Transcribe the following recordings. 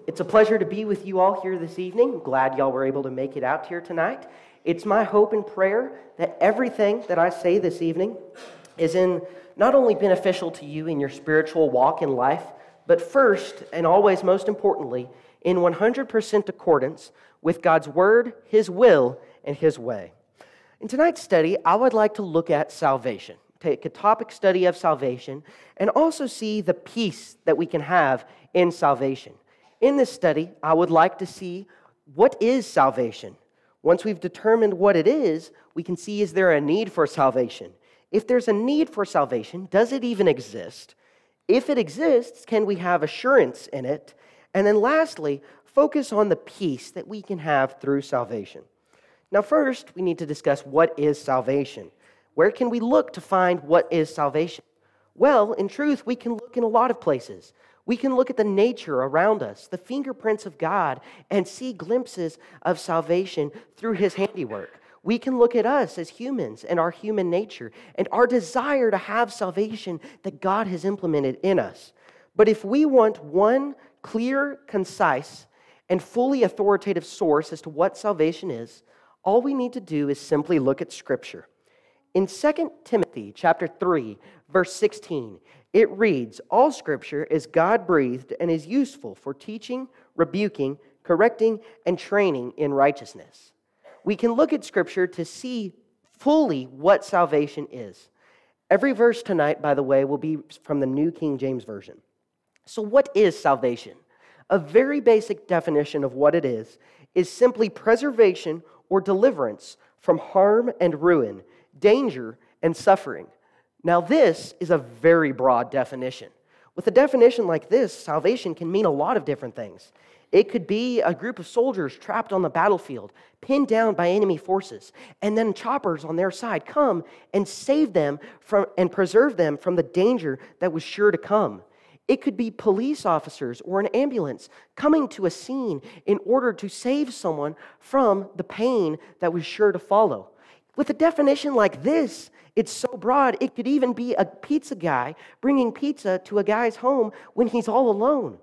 It's a pleasure to be with you all here this evening. Glad y'all were able to make it out here tonight. It's my hope and prayer that everything that I say this evening is not only beneficial to you in your spiritual walk in life, but first and always most importantly, in 100% accordance with God's Word, His will, and His way. In tonight's study, I would like to look at salvation, take a topic study of salvation, and also see the peace that we can have in salvation. In this study, I would like to see what is salvation. Once we've determined what it is, we can see, is there a need for salvation? If there's a need for salvation, does it even exist? If it exists, can we have assurance in it? And then lastly, focus on the peace that we can have through salvation. Now first, we need to discuss what is salvation. Where can we look to find what is salvation? Well, in truth, we can look in a lot of places. We can look at the nature around us, the fingerprints of God, and see glimpses of salvation through His handiwork. We can look at us as humans and our human nature and our desire to have salvation that God has implemented in us. But if we want one clear, concise, and fully authoritative source as to what salvation is, all we need to do is simply look at Scripture. In 2 Timothy chapter 3, verse 16, it reads, "All Scripture is God-breathed and is useful for teaching, rebuking, correcting, and training in righteousness." We can look at Scripture to see fully what salvation is. Every verse tonight, by the way, will be from the New King James Version. So what is salvation? A very basic definition of what it is simply preservation or deliverance from harm and ruin, danger and suffering. Now this is a very broad definition. With a definition like this, salvation can mean a lot of different things. It could be a group of soldiers trapped on the battlefield, pinned down by enemy forces, and then choppers on their side come and save them from and preserve them from the danger that was sure to come. It could be police officers or an ambulance coming to a scene in order to save someone from the pain that was sure to follow. With a definition like this, it's so broad, it could even be a pizza guy bringing pizza to a guy's home when he's all alone.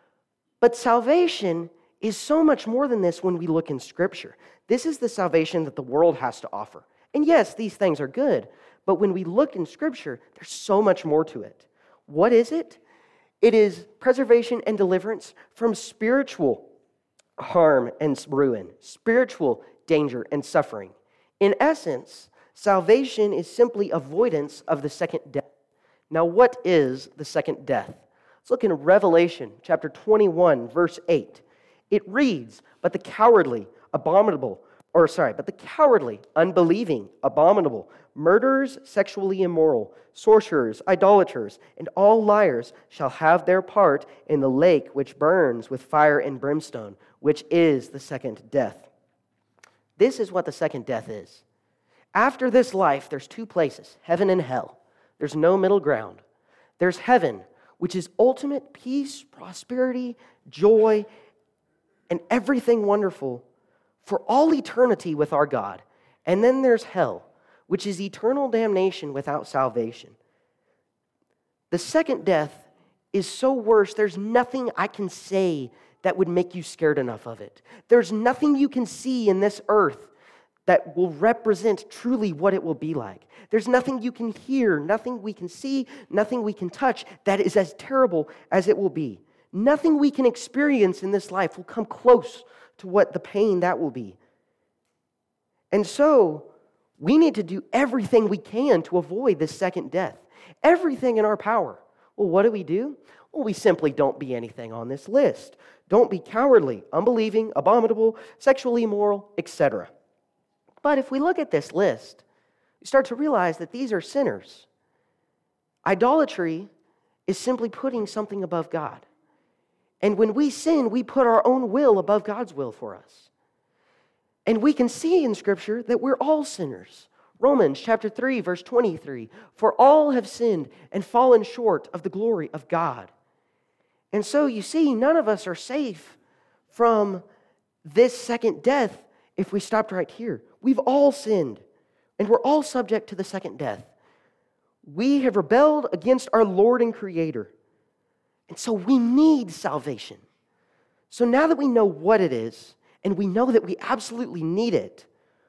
But salvation is so much more than this when we look in Scripture. This is the salvation that the world has to offer. And yes, these things are good, but when we look in Scripture, there's so much more to it. What is it? It is preservation and deliverance from spiritual harm and ruin, spiritual danger and suffering. In essence, salvation is simply avoidance of the second death. Now, what is the second death? Let's look in Revelation chapter 21, verse 8. It reads, but the cowardly, unbelieving, abominable, murderers, sexually immoral, sorcerers, idolaters, and all liars shall have their part in the lake which burns with fire and brimstone, which is the second death." This is what the second death is. After this life, there's two places, heaven and hell. There's no middle ground. There's heaven, which is ultimate peace, prosperity, joy, and everything wonderful for all eternity with our God. And then there's hell, which is eternal damnation without salvation. The second death is so worse, there's nothing I can say that would make you scared enough of it. There's nothing you can see in this earth that will represent truly what it will be like. There's nothing you can hear, nothing we can see, nothing we can touch that is as terrible as it will be. Nothing we can experience in this life will come close to what the pain that will be. And so, we need to do everything we can to avoid this second death. Everything in our power. Well, what do? Well, we simply don't be anything on this list. Don't be cowardly, unbelieving, abominable, sexually immoral, etc. But if we look at this list, we start to realize that these are sinners. Idolatry is simply putting something above God. And when we sin, we put our own will above God's will for us. And we can see in Scripture that we're all sinners. Romans chapter 3, verse 23, "For all have sinned and fallen short of the glory of God." And so you see, none of us are safe from this second death if we stopped right here. We've all sinned, and we're all subject to the second death. We have rebelled against our Lord and Creator. And so we need salvation. So now that we know what it is, and we know that we absolutely need it,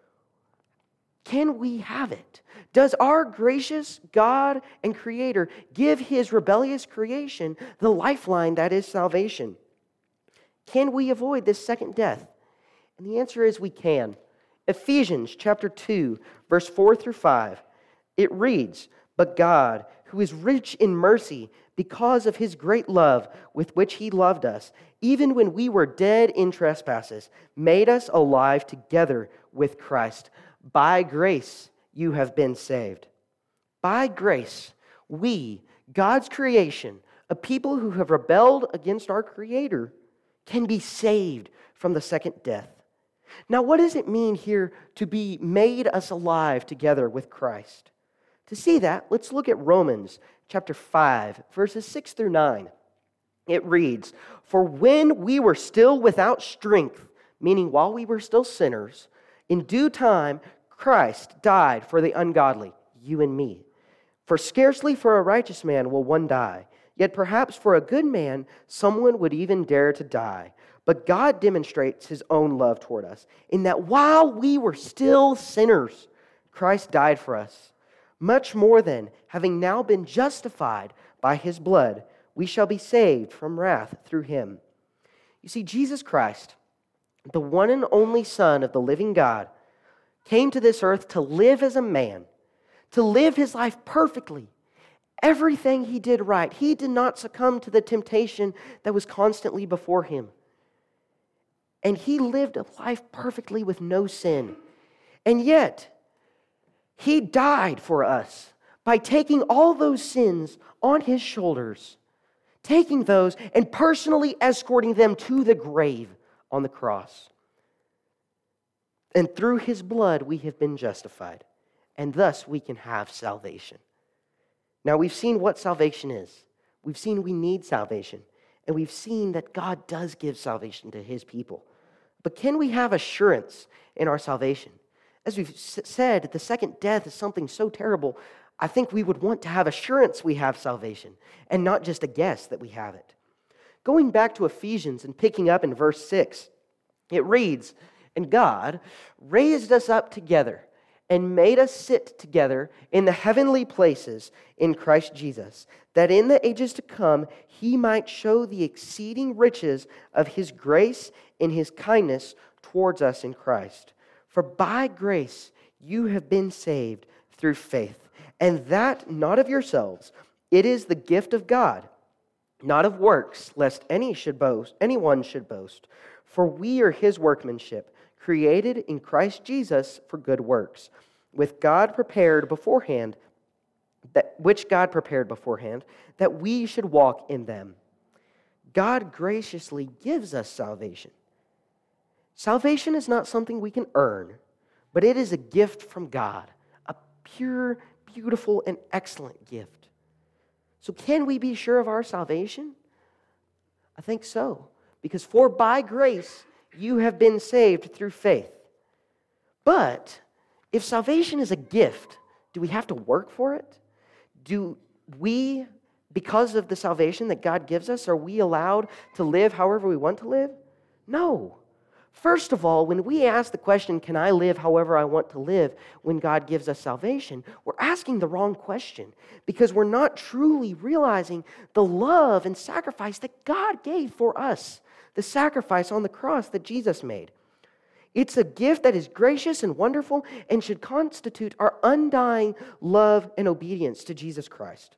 can we have it? Does our gracious God and Creator give His rebellious creation the lifeline that is salvation? Can we avoid this second death? And the answer is we can. Ephesians chapter 2, verse 4 through 5, it reads, "But God, who is rich in mercy, because of His great love with which He loved us, even when we were dead in trespasses, made us alive together with Christ. By grace you have been saved." By grace, we, God's creation, a people who have rebelled against our Creator, can be saved from the second death. Now, what does it mean here to be made us alive together with Christ? To see that, let's look at Romans chapter 5, verses 6 through 9. It reads, "For when we were still without strength," meaning while we were still sinners, "in due time Christ died for the ungodly," you and me. "For scarcely for a righteous man will one die, yet perhaps for a good man someone would even dare to die. But God demonstrates His own love toward us, in that while we were still sinners, Christ died for us. Much more then, having now been justified by His blood, we shall be saved from wrath through Him." You see, Jesus Christ, the one and only Son of the living God, came to this earth to live as a man, to live His life perfectly. Everything He did right. He did not succumb to the temptation that was constantly before Him. And He lived a life perfectly with no sin. And yet, He died for us by taking all those sins on His shoulders, taking those and personally escorting them to the grave on the cross. And through His blood, we have been justified. And thus, we can have salvation. Now, we've seen what salvation is. We've seen we need salvation. And we've seen that God does give salvation to His people. But can we have assurance in our salvation? As we've said, the second death is something so terrible, I think we would want to have assurance we have salvation and not just a guess that we have it. Going back to Ephesians and picking up in verse 6, it reads, "And God raised us up together and made us sit together in the heavenly places in Christ Jesus, that in the ages to come He might show the exceeding riches of His grace in His kindness towards us in Christ. For by grace you have been saved through faith, and that not of yourselves. It is the gift of God, not of works, lest anyone should boast. For we are His workmanship, created in Christ Jesus for good works, which God prepared beforehand, that we should walk in them." God graciously gives us salvation. Salvation is not something we can earn, but it is a gift from God, a pure, beautiful, and excellent gift. So can we be sure of our salvation? I think so, because for by grace you have been saved through faith. But if salvation is a gift, do we have to work for it? Do we, because of the salvation that God gives us, are we allowed to live however we want to live? No. First of all, when we ask the question, can I live however I want to live when God gives us salvation, we're asking the wrong question because we're not truly realizing the love and sacrifice that God gave for us, the sacrifice on the cross that Jesus made. It's a gift that is gracious and wonderful and should constitute our undying love and obedience to Jesus Christ.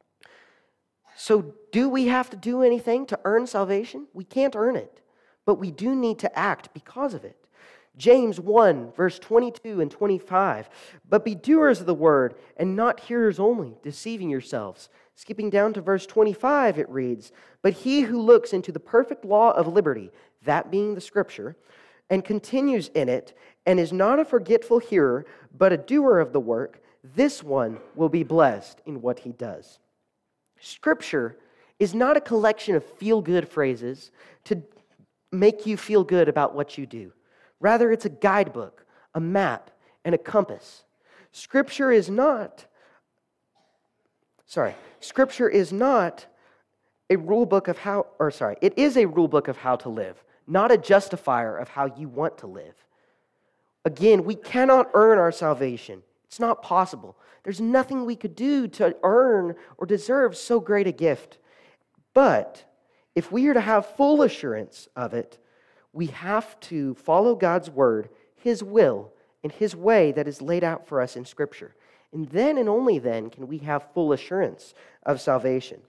So do we have to do anything to earn salvation? We can't earn it, but we do need to act because of it. James 1, verse 22 and 25, "But be doers of the word and not hearers only, deceiving yourselves." Skipping down to verse 25, it reads, "But he who looks into the perfect law of liberty," that being the Scripture, "and continues in it, and is not a forgetful hearer, but a doer of the work, this one will be blessed in what he does." Scripture is not a collection of feel-good phrases to make you feel good about what you do. Rather, it's a guidebook, a map, and a compass. Scripture is not it is a rule book of how to live, not a justifier of how you want to live. Again, we cannot earn our salvation. It's not possible. There's nothing we could do to earn or deserve so great a gift. But if we are to have full assurance of it, we have to follow God's word, His will, and His way that is laid out for us in Scripture. And then and only then can we have full assurance of salvation.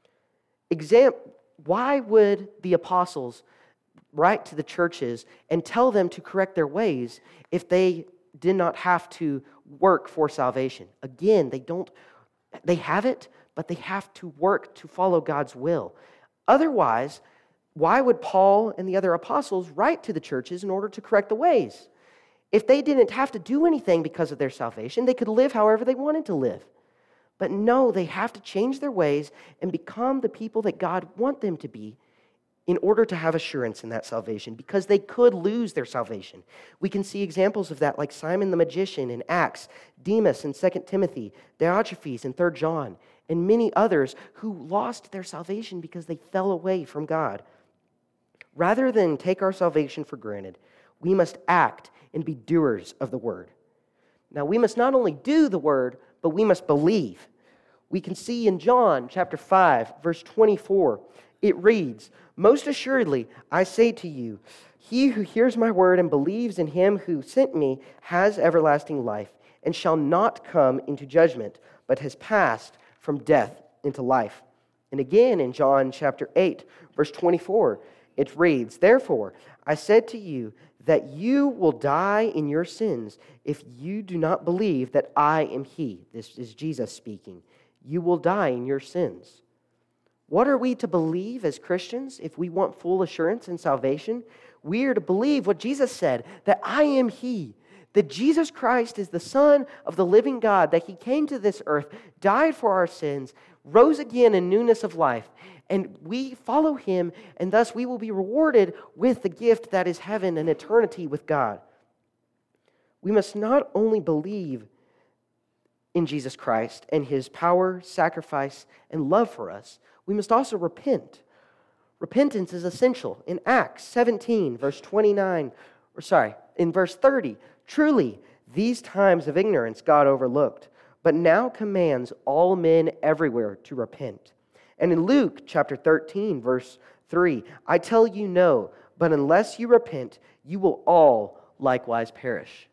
Why would the apostles write to the churches and tell them to correct their ways if they did not have to work for salvation? Again, they have it, but they have to work to follow God's will. Otherwise, why would Paul and the other apostles write to the churches in order to correct the ways? If they didn't have to do anything because of their salvation, they could live however they wanted to live. But no, they have to change their ways and become the people that God wants them to be in order to have assurance in that salvation, because they could lose their salvation. We can see examples of that like Simon the magician in Acts, Demas in 2 Timothy, Diotrephes in 3 John, and many others who lost their salvation because they fell away from God. Rather than take our salvation for granted, we must act and be doers of the word. Now, we must not only do the word, but we must believe. We can see in John chapter 5, verse 24, it reads, "Most assuredly, I say to you, he who hears my word and believes in him who sent me has everlasting life, and shall not come into judgment, but has passed from death into life." And again in John chapter 8, verse 24, it reads, "Therefore, I said to you that you will die in your sins if you do not believe that I am He." This is Jesus speaking. You will die in your sins. What are we to believe as Christians if we want full assurance in salvation? We are to believe what Jesus said, that I am He, that Jesus Christ is the Son of the living God, that He came to this earth, died for our sins, rose again in newness of life, and we follow Him, and thus we will be rewarded with the gift that is heaven and eternity with God. We must not only believe in Jesus Christ and His power, sacrifice, and love for us, we must also repent. Repentance is essential. In Acts 17, verse 29, in verse 30, "Truly, these times of ignorance God overlooked, but now commands all men everywhere to repent." And in Luke chapter 13, verse 3, "I tell you no, but unless you repent, you will all likewise perish."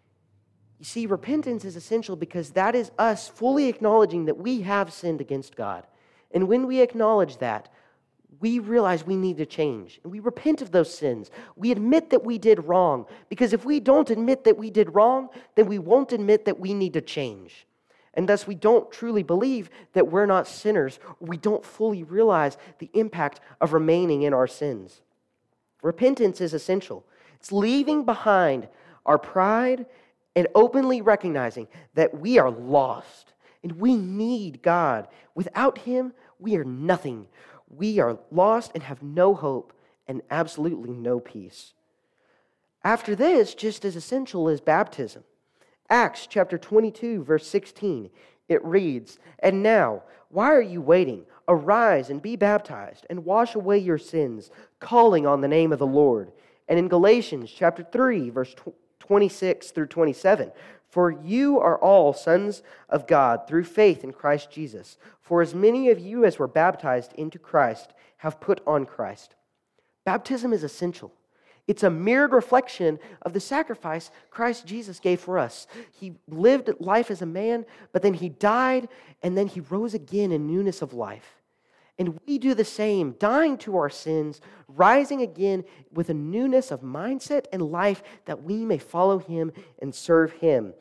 You see, repentance is essential because that is us fully acknowledging that we have sinned against God. And when we acknowledge that, we realize we need to change. And we repent of those sins. We admit that we did wrong. Because if we don't admit that we did wrong, then we won't admit that we need to change. And thus we don't truly believe that we're not sinners. Or we don't fully realize the impact of remaining in our sins. Repentance is essential. It's leaving behind our pride and openly recognizing that we are lost and we need God. Without Him, we are nothing. We are lost and have no hope and absolutely no peace. After this, just as essential is baptism. Acts chapter 22, verse 16, it reads, "And now, why are you waiting? Arise and be baptized and wash away your sins, calling on the name of the Lord." And in Galatians chapter 3, verse 26 through 27, "For you are all sons of God through faith in Christ Jesus. For as many of you as were baptized into Christ have put on Christ." Baptism is essential. It's a mirrored reflection of the sacrifice Christ Jesus gave for us. He lived life as a man, but then He died, and then He rose again in newness of life. And we do the same, dying to our sins, rising again with a newness of mindset and life that we may follow Him and serve Him.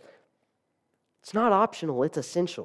It's not optional, it's essential.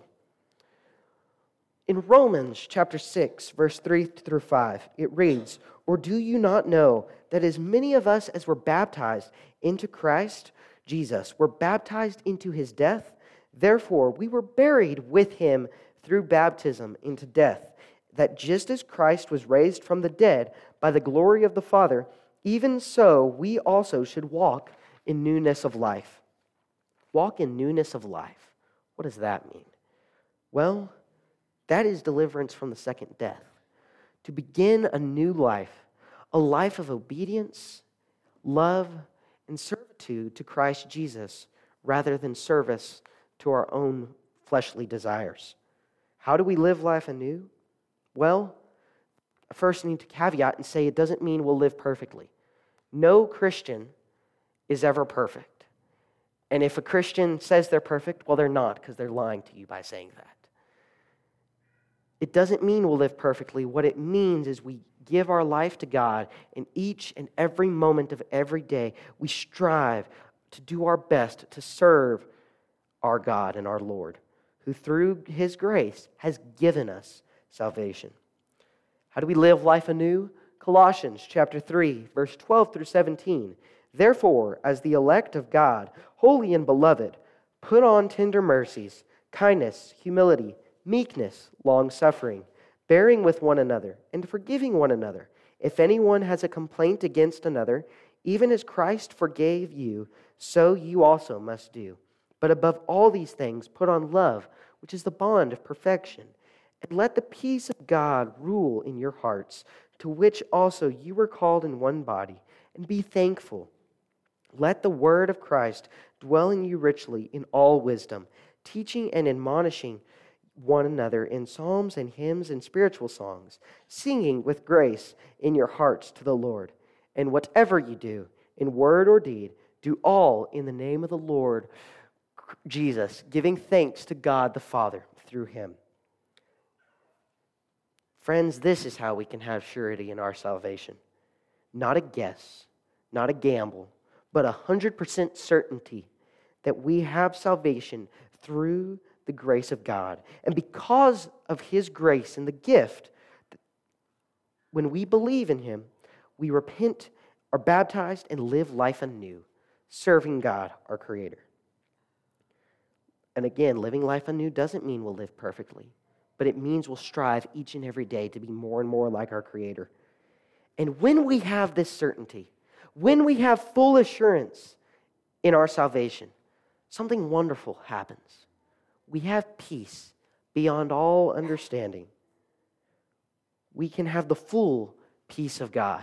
In Romans chapter 6, verse 3 through 5, it reads, "Or do you not know that as many of us as were baptized into Christ Jesus were baptized into His death? Therefore we were buried with Him through baptism into death, that just as Christ was raised from the dead by the glory of the Father, even so we also should walk in newness of life." Walk in newness of life. What does that mean? Well, that is deliverance from the second death. to begin a new life, a life of obedience, love, and servitude to Christ Jesus rather than service to our own fleshly desires. How do we live life anew? Well, I first need to caveat and say it doesn't mean we'll live perfectly. No Christian is ever perfect. And if a Christian says they're perfect, well, they're not, because they're lying to you by saying that. It doesn't mean we'll live perfectly. What it means is we give our life to God, and each and every moment of every day, we strive to do our best to serve our God and our Lord, who through His grace has given us salvation. How do we live life anew? Colossians chapter 3, verse 12 through 17. Therefore, as the elect of God, holy and beloved, put on tender mercies, kindness, humility, meekness, long-suffering, bearing with one another, and forgiving one another. If anyone has a complaint against another, even as Christ forgave you, so you also must do. But above all these things, put on love, which is the bond of perfection. And let the peace of God rule in your hearts, to which also you were called in one body, and be thankful. Let the word of Christ dwell in you richly in all wisdom, teaching and admonishing one another in psalms and hymns and spiritual songs, singing with grace in your hearts to the Lord. And whatever you do, in word or deed, do all in the name of the Lord Jesus, giving thanks to God the Father through Him. Friends, this is how we can have surety in our salvation. Not a guess, not a gamble, but 100% certainty that we have salvation through the grace of God. And because of His grace and the gift, when we believe in Him, we repent, are baptized, and live life anew, serving God, our Creator. And again, living life anew doesn't mean we'll live perfectly, but it means we'll strive each and every day to be more and more like our Creator. And when we have this certainty, when we have full assurance in our salvation, something wonderful happens. We have peace beyond all understanding. We can have the full peace of God.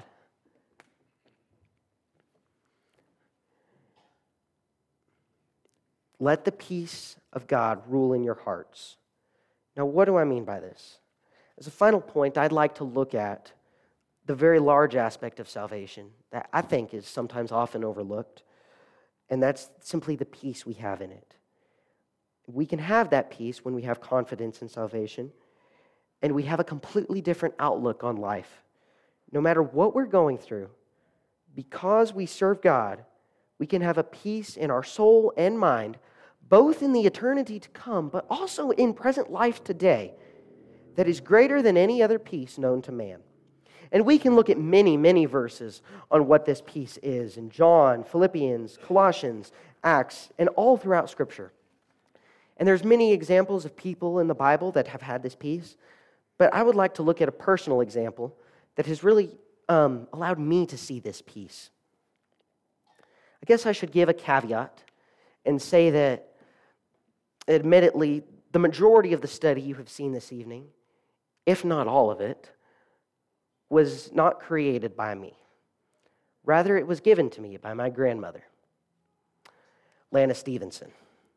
Let the peace of God rule in your hearts. Now, what do I mean by this? As a final point, I'd like to look at the very large aspect of salvation that I think is sometimes often overlooked, and that's simply the peace we have in it. We can have that peace when we have confidence in salvation, and we have a completely different outlook on life. No matter what we're going through, because we serve God, we can have a peace in our soul and mind, both in the eternity to come, but also in present life today, that is greater than any other peace known to man. And we can look at many, many verses on what this peace is in John, Philippians, Colossians, Acts, and all throughout Scripture. And there's many examples of people in the Bible that have had this peace, but I would like to look at a personal example that has really allowed me to see this peace. I guess I should give a caveat and say that, admittedly, the majority of the study you have seen this evening, if not all of it, was not created by me. Rather, it was given to me by my grandmother, Lana Stevenson.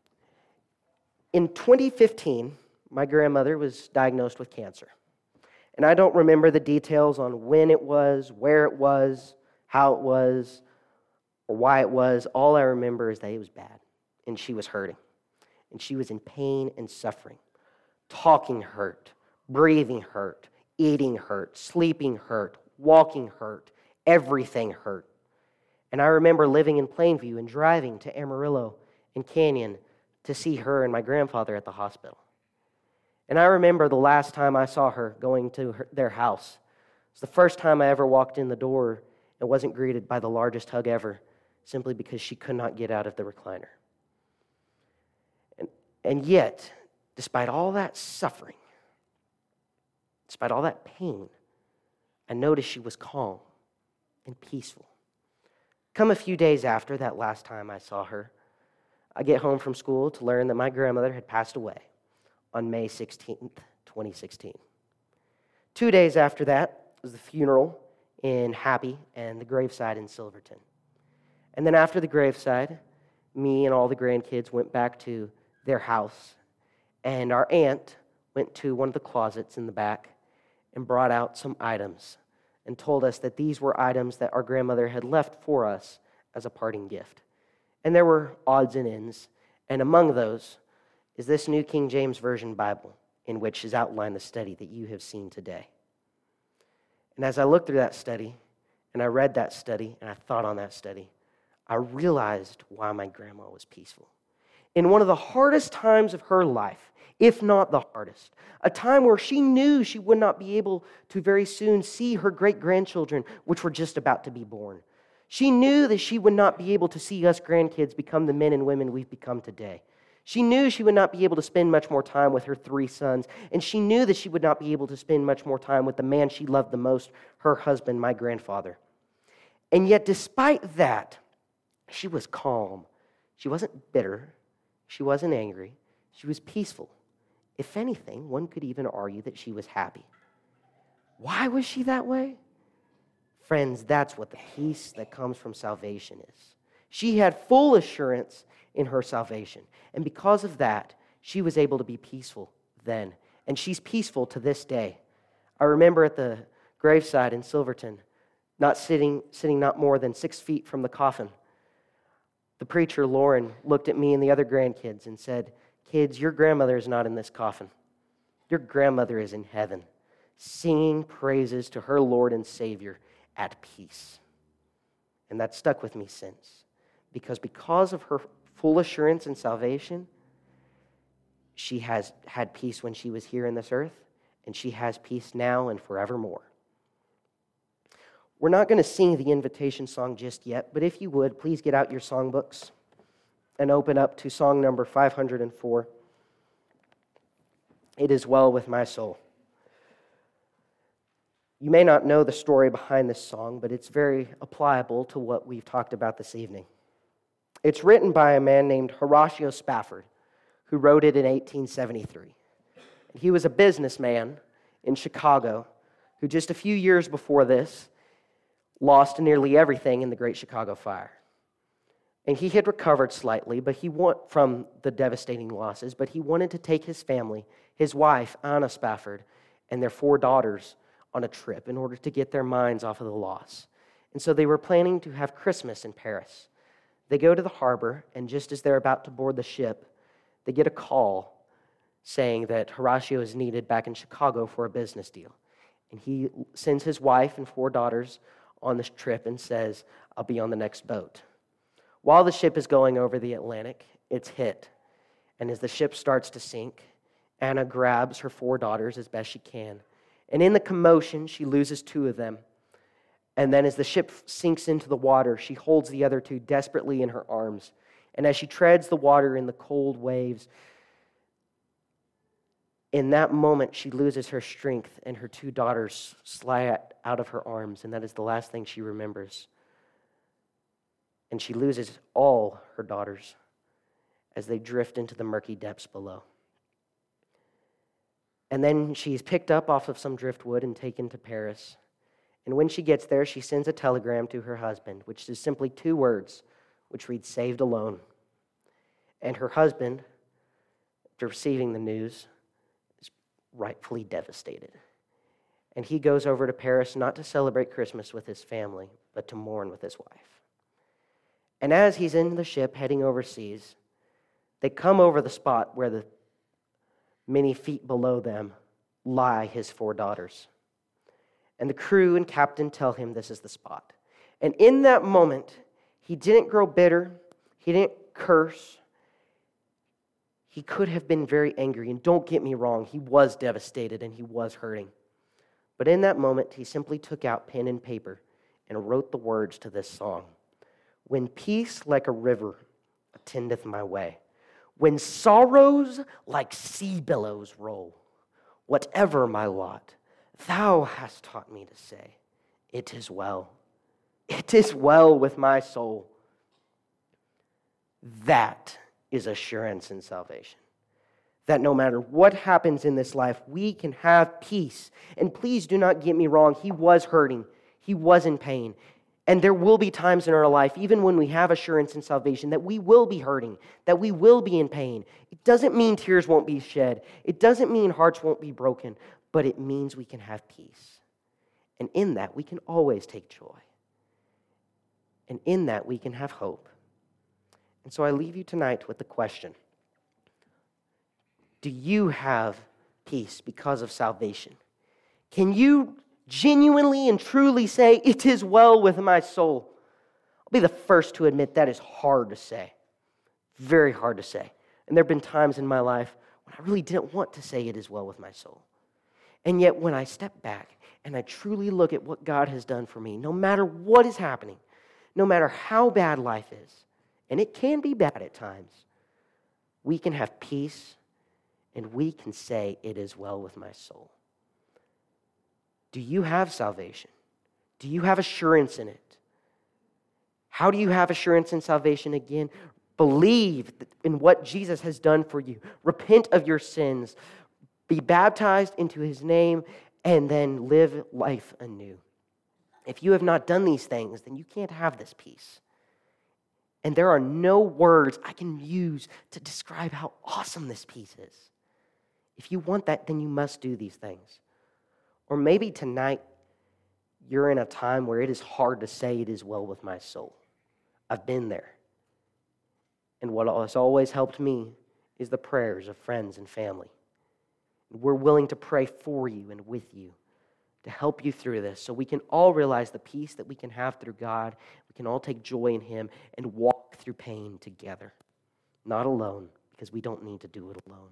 In 2015, my grandmother was diagnosed with cancer. And I don't remember the details on when it was, where it was, how it was, or why it was. All I remember is that it was bad, and she was hurting. And she was in pain and suffering. Talking hurt, breathing hurt, eating hurt, sleeping hurt, walking hurt, everything hurt. And I remember living in Plainview and driving to Amarillo and Canyon to see her and my grandfather at the hospital. And I remember the last time I saw her going to their house. It's the first time I ever walked in the door and wasn't greeted by the largest hug ever, simply because she could not get out of the recliner. And yet, despite all that suffering, despite all that pain, I noticed she was calm and peaceful. Come a few days after that last time I saw her, I get home from school to learn that my grandmother had passed away on May 16th, 2016. 2 days after that was the funeral in Happy and the graveside in Silverton. And then after the graveside, me and all the grandkids went back to their house, and our aunt went to one of the closets in the back and brought out some items and told us that these were items that our grandmother had left for us as a parting gift. And there were odds and ends, and among those is this New King James Version Bible, in which is outlined the study that you have seen today. And as I looked through that study, and I read that study, and I thought on that study, I realized why my grandma was peaceful. In one of the hardest times of her life, if not the hardest, a time where she knew she would not be able to very soon see her great-grandchildren, which were just about to be born. She knew that she would not be able to see us grandkids become the men and women we've become today. She knew she would not be able to spend much more time with her 3 sons, and she knew that she would not be able to spend much more time with the man she loved the most, her husband, my grandfather. And yet, despite that, she was calm. She wasn't bitter. She wasn't angry. She was peaceful. If anything, one could even argue that she was happy. Why was she that way? Friends, that's what the peace that comes from salvation is. She had full assurance in her salvation. And because of that, she was able to be peaceful then. And she's peaceful to this day. I remember at the graveside in Silverton, sitting not more than 6 feet from the coffin, the preacher, Lauren, looked at me and the other grandkids and said, "Kids, your grandmother is not in this coffin. Your grandmother is in heaven, singing praises to her Lord and Savior at peace." And that stuck with me since. Because of her full assurance in salvation, she has had peace when she was here in this earth, and she has peace now and forevermore. We're not going to sing the invitation song just yet, but if you would, please get out your songbooks and open up to song number 504. It is well with my soul. You may not know the story behind this song, but it's very applicable to what we've talked about this evening. It's written by a man named Horatio Spafford, who wrote it in 1873. He was a businessman in Chicago who just a few years before this lost nearly everything in the Great Chicago Fire. And he had recovered slightly from the devastating losses, but he wanted to take his family, his wife, Anna Spafford, and their 4 daughters on a trip in order to get their minds off of the loss. And so they were planning to have Christmas in Paris. They go to the harbor, and just as they're about to board the ship, they get a call saying that Horatio is needed back in Chicago for a business deal. And he sends his wife and 4 daughters on this trip and says, "I'll be on the next boat." While the ship is going over the Atlantic, it's hit. And as the ship starts to sink, Anna grabs her 4 daughters as best she can. And in the commotion, she loses 2 of them. And then as the ship sinks into the water, she holds the other 2 desperately in her arms. And as she treads the water in the cold waves, in that moment, she loses her strength, and her 2 daughters slide out of her arms, and that is the last thing she remembers. And she loses all her daughters as they drift into the murky depths below. And then she's picked up off of some driftwood and taken to Paris. And when she gets there, she sends a telegram to her husband, which is simply 2 words, which reads, "Saved alone." And her husband, after receiving the news, is rightfully devastated. And he goes over to Paris not to celebrate Christmas with his family, but to mourn with his wife. And as he's in the ship heading overseas, they come over the spot where the many feet below them lie his 4 daughters. And the crew and captain tell him this is the spot. And in that moment, he didn't grow bitter. He didn't curse. He could have been very angry. And don't get me wrong, he was devastated and he was hurting. But in that moment, he simply took out pen and paper and wrote the words to this song. "When peace like a river attendeth my way, when sorrows like sea billows roll, whatever my lot, thou hast taught me to say, it is well. It is well with my soul." That is assurance in salvation. that no matter what happens in this life, we can have peace. And please do not get me wrong, he was hurting. He was in pain. And there will be times in our life, even when we have assurance in salvation, that we will be hurting, that we will be in pain. It doesn't mean tears won't be shed. It doesn't mean hearts won't be broken, but it means we can have peace. And in that, we can always take joy. And in that, we can have hope. And so I leave you tonight with the question, do you have peace because of salvation? Can you genuinely and truly say, it is well with my soul? I'll be the first to admit that is hard to say. Very hard to say. And there have been times in my life when I really didn't want to say it is well with my soul. And yet when I step back and I truly look at what God has done for me, no matter what is happening, no matter how bad life is, and it can be bad at times, we can have peace and we can say it is well with my soul. Do you have salvation? Do you have assurance in it? How do you have assurance in salvation again? Believe in what Jesus has done for you. Repent of your sins. Be baptized into his name and then live life anew. If you have not done these things, then you can't have this peace. And there are no words I can use to describe how awesome this peace is. If you want that, then you must do these things. Or maybe tonight, you're in a time where it is hard to say it is well with my soul. I've been there. And what has always helped me is the prayers of friends and family. We're willing to pray for you and with you to help you through this so we can all realize the peace that we can have through God. We can all take joy in him and walk through pain together. Not alone, because we don't need to do it alone.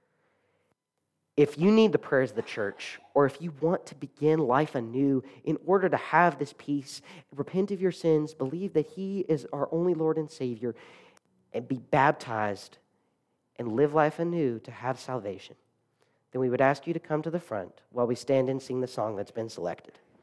If you need the prayers of the church, or if you want to begin life anew in order to have this peace, repent of your sins, believe that he is our only Lord and Savior, and be baptized and live life anew to have salvation, then we would ask you to come to the front while we stand and sing the song that's been selected.